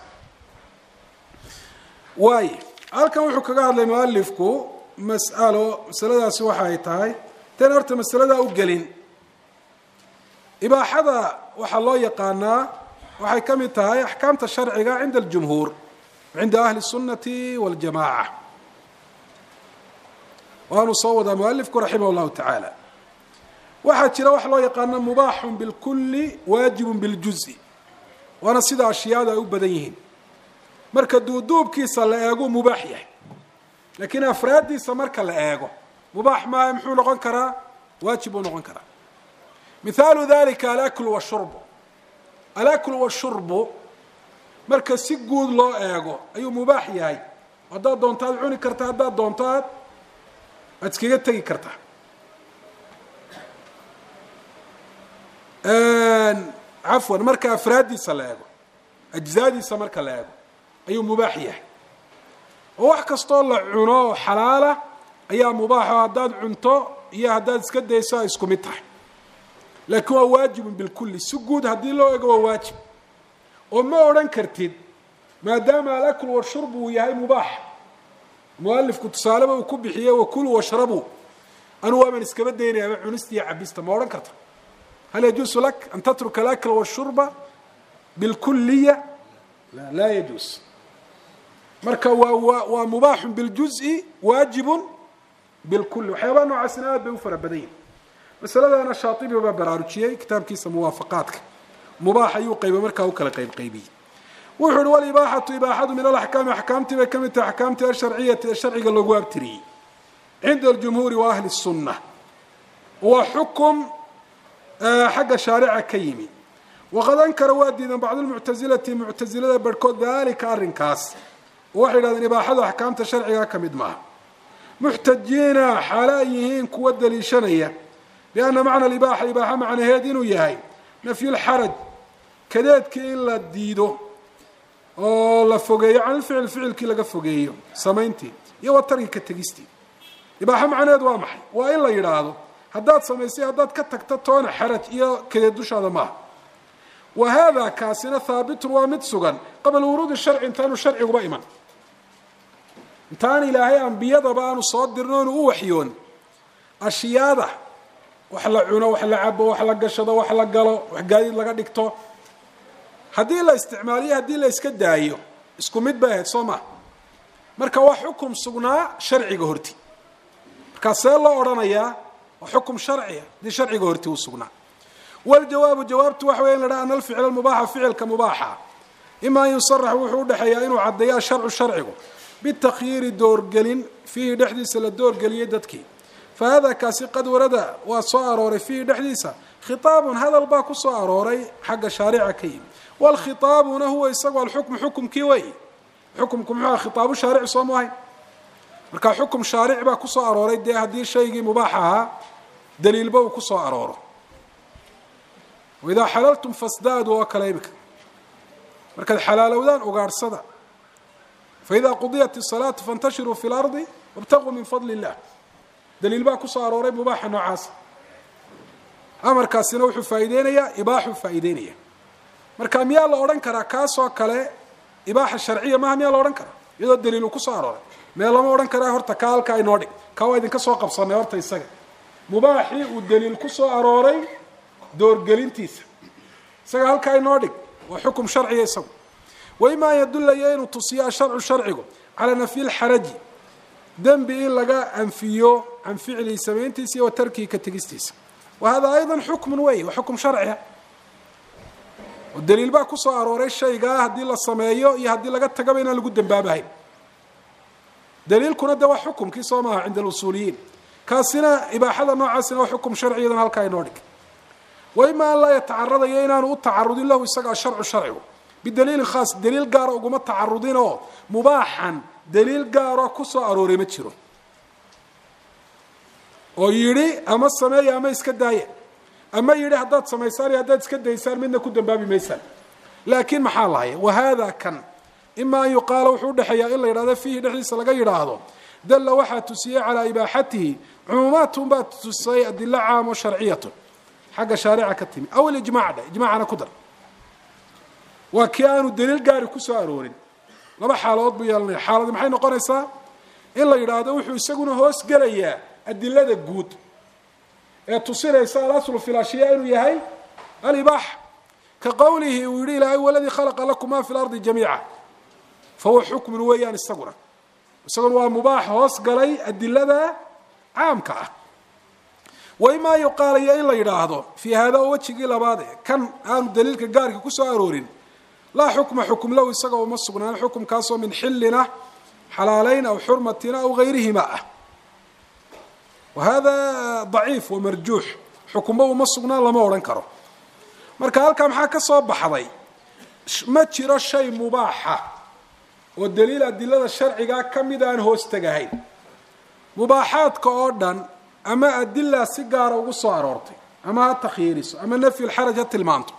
waaye halkan wuxuu kaga hadlay mualifku mas'alo, masaladaasi waxa ay tahay tan horta masaladaa u gelin. ibaaxada waxaa loo yaqaanaa waxay ka mid tahay axkaamta sharciga cinda aljumhuur, cinda ahli الsunnati waاljamaaca. waanu soo wadaa mualifku raximah اllahu tacaala. waxaa jira wax loo yaqaano mubaaxun bilkuli waajibun biاljuز'i, waana sida ashyaada ay u badan yihiin. marka duuduubkiisa la eego mubaax yahay, laakiin afraaddiisa marka la eego mubaax maaha. muxuu noqon karaa? waajib buu noqon karaa. mithaalu dalika alaklu washurbu. alaklu washurbu marka si guud loo eego ayuu mubaax yahay. haddaad doonto aad cuni karta, haddaad doonto aad aad iskaga tegi kartaa. cafwan, marka afraaddiisa la eego, ajzaadiisa marka la eego ayuu mubaax yahay. oo wax kastoo la cuno xalaala ayaa mubaaxo, haddaad cunto iyo haddaad iska dayso ay isku mid tahay. laakiin waa waajibun bilkuli, si guud haddii loo ego waa waajib. oo ma odhan kartid maadaama alakl washurbu uu yahay mubaax, mualifku tusaaleba uu ku bixiyey wakulu washrabu, anu waaban iskaba daynaya ama cunista iyo cabista. ma odhan karta hal yajuusu lak an tatruka alakla washurba bilkuliya? la laa yajuus. marka waa waa mubaaxun biاljuز'i waajibun bilkuli. waxyaabaha noocaasina aad bay u fara badan yihin. masaladana shaatibi baa baraarujiyey kitaabkiisa muwaafaqaadka. mubaax ayuu qayba markaa u kala qayb qaybiyey. wuxuu uhi walibaaxatu ibaaxadu min alaxkaami, axkaamtii bay ka mid tahay axkaamtii asharciyati ee sharciga loogu abtiriyey cinda aljumhuuri wa ahli الsunna. waa xukum xagga shaarica ka yimi. waqad ankara waa diidan bacd lmuctasilati, muctasilada barhkood daalika arrinkaas. waxay yidhahdeen ibaaxadu axkaamta sharcigaa ka mid maaha. muxtajiina xaale ay yihiin kuwa daliishanaya bianna macna alibaaxa, ibaaxa macnaheed inuu yahay nafyu lxaraj, kadeedkii in la diido oo la fogeeyo can ilficil, ficilkii laga fogeeyo samayntii, iyo wa tarki ka tegistii. ibaaxa macnaheed waa maxay? waa in la yidhaahdo haddaad samaysay haddaad ka tagto toona xaraj iyo kadeed dushaada maaha. wa haadaa kaasina haabitun waa mid sugan qabla wuruudi sharci, intaanu sharciguba iman, intaan ilaahay ambiyadaba aanu soo dirno oonu u waxyoon. ashyaada wax la cuno, wax la cabo, wax la gashado, wax la galo, wax gaadiid laga dhigto, haddii la isticmaaliyo haddii la iska daayo isku mid bay ahayd soo maa. marka waa xukum sugnaa sharciga horti. markaa see loo odhanayaa waa xukum sharciya haddii sharciga horti uu sugnaa. waljawaabu jawaabtu waxa weya in la dhaha ana alficla mubaaxa, ficilka mubaaxa ima an yusarax wuxuu udhexeeyaa inuu caddeeyo asharcu sharcigu bitakyiiri doorgelin fiihi dhexdiisa la doorgeliyey dadkii. fa hada kaasi qad warada waa soo arooray fiihi dhexdiisa khitaabun, hadal baa ku soo arooray xagga shaarica ka yimi. waalkhitaabuna huwa isagu alxukmu, xukumkii wey. xukumku muxuu aha? khitaabu shaarici soo maahay. marka xukum shaaric baa ku soo arooray dee haddii shaygii mubaax ahaa daliilba uu ku soo arooro. waidaa xalaltum fasdaadu oo kale imika markaad xalaalowdaan ugaadhsada. faidaa qudiyat الsalaatu faاntashiruu fi اlardi wاbtaquu min fadli الlah. daliil baa ku soo arooray mubaaxa noocaasa. amarkaasina wuxuu faa'iideynayaa ibaaxuu faa'iideynaya. marka miyaa la odhan karaa kaasoo kale ibaaxa sharciya maaha? miyaa la odhan karaa iyadoo daliil uu ku soo arooray? mee lama odhan karaa horta ka halkaa inoo dhig, ka waa idinka soo qabsanay horta isaga. mubaaxii uu daliil ku soo arooray doorgelintiisa isaga halkaa inoo dhig, waa xukum sharciya isagu. waima an yadullaya inuu tusiyo asharcu sharcigu calaa nafyi lxaraji, dembi in laga anfiyo can ficlihi samayntiisa iyo wa tarkihi ka tegistiisa. wa hada ayda xukmun wey, waa xukum sharciya. oo daliil baa ku soo arooray shaygaa haddii la sameeyo iyo haddii laga tagaba inaan lagu dembaabahayn. daliilkuna de waa xukumkii soo maaha cinda alusuuliyiin. kaasina ibaaxada noocaasina waa xukum sharciyadan halkaa inoo dhig. waima an laa yatacaradayo inaanu u tacarudin lahu isaga asharcu sharcigu bidaliilin khaas, daliil gaara uguma tacarudin oo mubaaxan daliil gaaroo ku soo arooray ma jiro oo yidhi ama sameeya ama iska daaya, ama yidhi haddaad samaysaan iyo haddaad iska daysaan midna ku dambaabi maysaan. laakiin maxaa lahaya wahada kan ima an yuqaala wuxuu udhexeeyaa in la yidhahdo fiihi dhexdiisa laga yidhaahdo dalla waxaa tusiyey calaa ibaaxatihi cumuumaatun baa tusay adilo caam o sharciyatun xagga shaarica ka timi aw ilijmac dhe ijmacana ku dar waa kii aanu daliil gaari ku soo aroorin laba xaaladood buu yeelanaya xaaladi maxay noqonaysaa in la yidhaahdo wuxuu isaguna hoos gelayaa adilada guud ee tusinaysa alaslu fi lashyaa inuu yahay alibaaxa ka qowlihi uu yihi ilaahay waladii khalaqa lakum ma fi lardi jamiica fahuwa xukmun weeyaan isaguna isaguna waa mubaax hoos galay adilada caamka ah wa imaa yuqaalaya in la yidhaahdo fii hada oo wejigii labaad e kan aanu daliilka gaarka ku soo aroorin laa xukma xukum low isagoo uma sugnaan xukumkaasoo min xillina xalaalayn aw xurmatina aw gayrihima ah wa hada daciif wa marjuux xukumba uma sugnaan lama odhan karo marka halkaa maxaa ka soo baxday ma jiro shay mubaaxa oo daliil adilada sharcigaa ka mid aan hoos tegahayn mubaaxaadka oo dhan ama adilaa si gaara ugu soo aroortay ama ha takhyiiriso ama nafyu lxaraj ha tilmaanto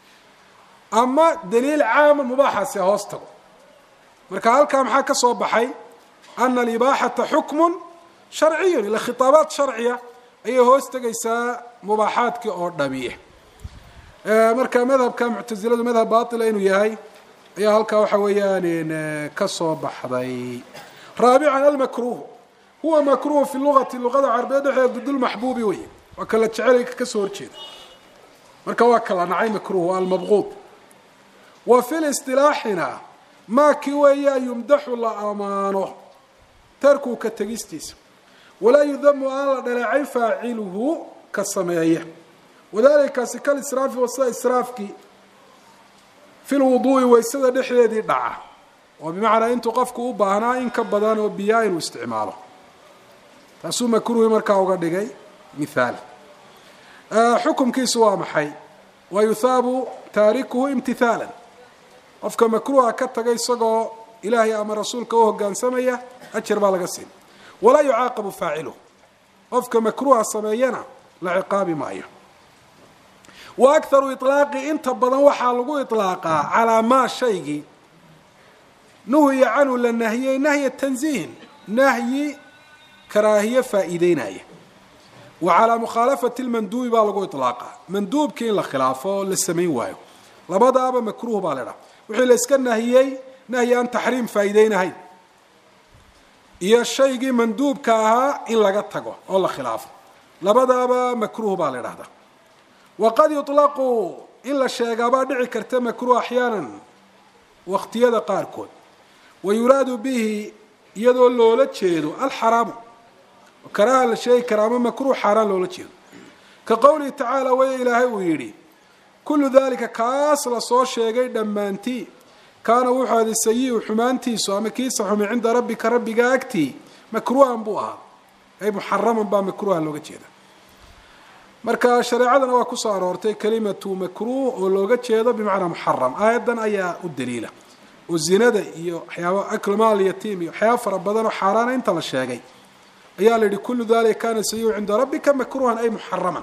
ama daliil caama mubaaxaasi ha hoos tago marka halkaa maxaa ka soo baxay ana alibaaxata xukmun sharciyun ila khitaabaat sharciya ayay hoos tegaysaa mubaaxaadkii oo dhamiye marka madhabka muctasiladu madhab baatila inuu yahay ayaa halkaa waxa weeyaan ka soo baxday raabican almakruh huwa makruh fi lugati luqada carabeed dhexdeeda dudulmaxbuubi wey waa kala jecelay ka soo horjeeda marka waa kala nacay makruh waa almabquud wa fi listilaaxina maa kii weeyaa yumdaxu la amaano tarku ka tegistiisa walaa yudamu aan la dhaleecay faaciluhu ka sameeya wadalikaasi kalisraafi wa sida israafkii fi lwuduui waysada dhexdeedii dhaca oo bimacnaa intuu qofku u baahnaa in ka badan oo biyaa inuu isticmaalo taasuu makruhi markaa uga dhigay mithaal xukumkiisu waa maxay wa yuthaabu taarikuhu imtihaalan qofka makruha ka taga isagoo ilaahay ama rasuulka u hogaansamaya ajar baa laga siin walaa yucaaqabu faaciluhu qofka makruha sameeyana la ciqaabi maayo wa akharu iطlaaqi inta badan waxaa lagu iطlaaqaa calaa maa shaygii nuhiya canhu la nahiyey nahya tanziihin nahyi karaahiye faa'iideynaya wa calaa mukhaalafati lmanduubi baa lagu iطlaaqaa manduubkii in la khilaafo oo la samayn waayo labadaaba makruh baa ledhaha wixii la iska nahiyey nahyi aan taxriim faa'iideynahayn iyo shaygii manduubka ahaa in laga tago oo la khilaafo labadaaba makruh baa la idhahdaa waqad yuطlaqu in la sheegaabaa dhici karta makruh axyaanan waqtiyada qaarkood wa yuraadu bihi iyadoo loola jeedo alxaraamu karaha la sheegi karaa ama makruh xaaraan loola jeedo ka qowlihi tacaala waya ilaahay uu yidhi kullu dalika kaas la soo sheegay dhammaantii kaana wuxuu aday sayi-u xumaantiisu ama kiisa xumi cinda rabbika rabbiga agtii makruhan buu ahaa ay muxaraman baa makruha looga jeeda marka shareecadana waa kusoo aroortay kalimatu makruh oo looga jeedo bimacnaa muxaram aayaddan ayaa u daliila oo zinada iyo waxyaaba aklu maal yatiim iyo waxyaaba fara badan oo xaaraana inta la sheegay ayaa la yihi kullu dalika kana sayi-u cinda rabbika makruhan ay muxaraman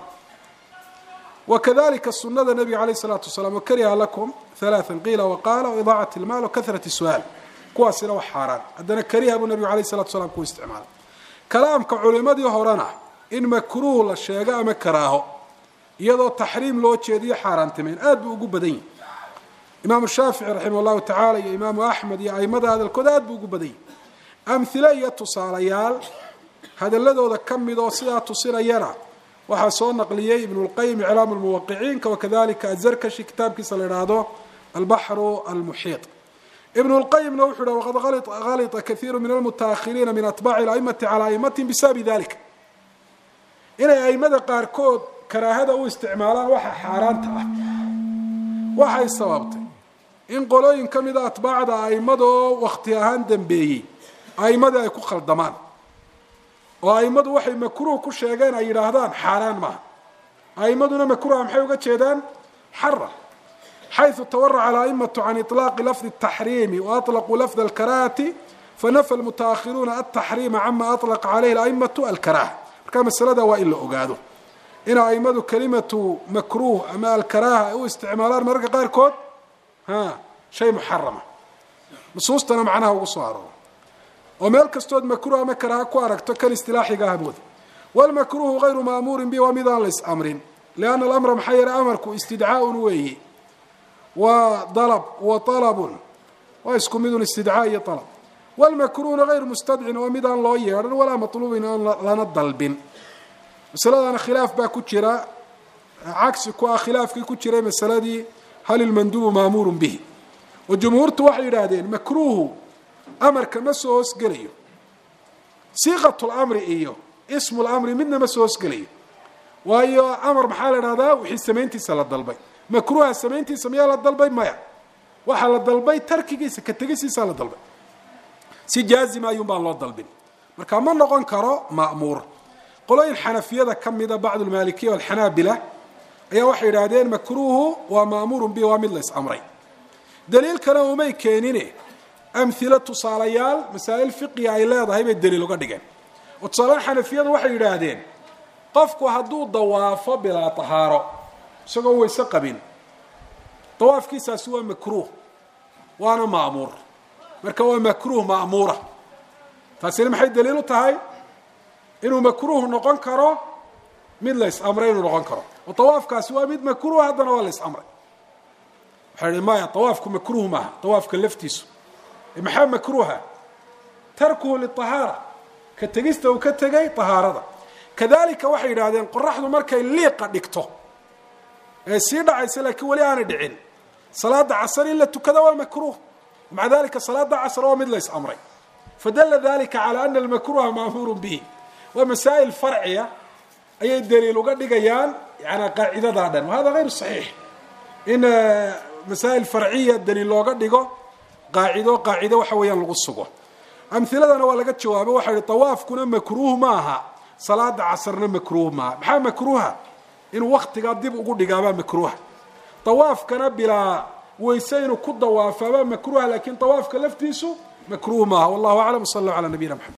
wakadalika sunada nabiga alayh الsalaatu wasalaam wakariha lakum ثalaثa qiila waqaala waidaacat اlmaal wakahrat الsu'aal kuwaasina wax xaaraan haddana kariha buu nabigu alayh الsalatu wasalaam ku isticmaalay kalaamka culimadii horena in makruh la sheego ama karaaho iyadoo taxriim loo jeediyo xaaraantimeyn aad buu ugu badan yahi imaamu shaafici raximah اllahu tacala iyo imaamu axmed iyo aimada hadalkooda aad buu ugu badan yahi amhile iyo tusaalayaal hadaladooda ka mid oo sidaa tusinayana waxaa soo naqliyey ibn اlqayim iclaam اlmuwaqiciinka wakadalika azarkashi kitaabkiisa la idhaahdo albaxru almuxiiط ibn اlqayimna wuxuu yidhah waqad galita kaiiru min almutaahiriina min atbaci اlaimati calaa aimatihim bisababi dalika inay aimada qaarkood karaahada u isticmaalaan waxa xaaraanta ah waxay sababtay in qolooyin ka mida atbaacda aimada oo wakti ahaan dambeeyey aimadii ay ku khaldamaan oo aimadu waxay makruh ku sheegeen ay yidhaahdaan xaaraan maaha aimaduna makruha maxay uga jeedaan xara xayثu tawaraca alaimatu can iطlaaqi lafdi الtaxriimi waaطlaquu lafd alkarahati fanafa almutaakhiruuna altaxriima cama aطlaqa calayhi aimatu alkaraha marka masalada waa in la ogaado in aimadu kalimatu makruh ama alkaraha ay u isticmaalaan mararka qaarkood ha shay muxarama nusuustana macnaha ugu soo arooro oo meel kastood makruuh ama karaaha ku aragto kan istilaaxiga ahbooda walmakruuhu gayru maamuurin bi waa midaan la is-amrin lianna alamra maxaa yeelay amarku istidcaaun weeye waa dalab wa alabun waa isku midun istidcaa iyo alab walmakruuhuna gayru mustadcin waa midaan loo yeedhan walaa matluubin aan lana dalbin masaladana khilaaf baa ku jira cagsi ku ah khilaafkii ku jiray masaladii hal ilmanduubu maamuurun bihi oo jumhuurtu waxay yidhaahdeen makruuhu amarka ma soo hoosgelayo siiqatu lamri iyo ismu lamri midna ma soo hoosgelayo waayo amar maxaa la idhahdaa wixii samayntiisa la dalbay makruuha samayntiisa miyaa la dalbay maya waxaa la dalbay tarkigiisa ka tegisiisa la dalbay si jaazima ayuun baan loo dalbin marka ma noqon karo ma'muur qolooyin xanafiyada ka mida bacdu lmaalikiya walxanaabila ayaa waxay yidhaahdeen makruuhu waa ma'muurun bi waa mid la is-amray daliilkana umay keenine amhilo tusaalayaal masaa'il fiqiga ay leedahay bay daliil uga dhigeen oo tusaalahaan xanafiyadu waxay yidhaahdeen qofku hadduu dawaafo bilaa tahaaro isagoo wayse qabin dawaafkiisaasi waa makruuh waana ma'muur marka waa makruuh ma'muura taasina maxay daliil u tahay inuu makruuh noqon karo mid la is-amray inuu noqon karo oo dawaafkaasi waa mid makruuh haddana waa la is-amray waxay idhi maya dawaafku makruuh maaha dawaafka laftiisu maxaa makruuha tarkuhu liطahaara ka tegista uu ka tegay طahaarada kadalika waxay yidhaahdeen qoraxdu markay liiqa dhigto ee sii dhacaysa laakiin weli aanay dhicin salaada casr in la tukada waa makruuh maca dalika salaada casr waa mid la is-amray fadala dalika calى ana almakruha ma'muuru bihi waa masaa'il farciya ayay daliil uga dhigayaan yani qaacidadaa dhan wahada غayru صaxiix in masaa'il farciya daliil looga dhigo qaacido qaacido waxa weeyaan lagu sugo amhiladana waa laga jawaabo waxa yidhi tawaafkuna makruuh ma aha salaada casrna makruuh maaha maxaa makruuha inuu waktigaa dib ugu dhigaabaa makruuha tawaafkana bilaa wayse inuu ku dawaafaabaa makruuha lakin tawaafka laftiisu makruuh maaha wallahu aclam sal allahu calaa nabiyina maxamed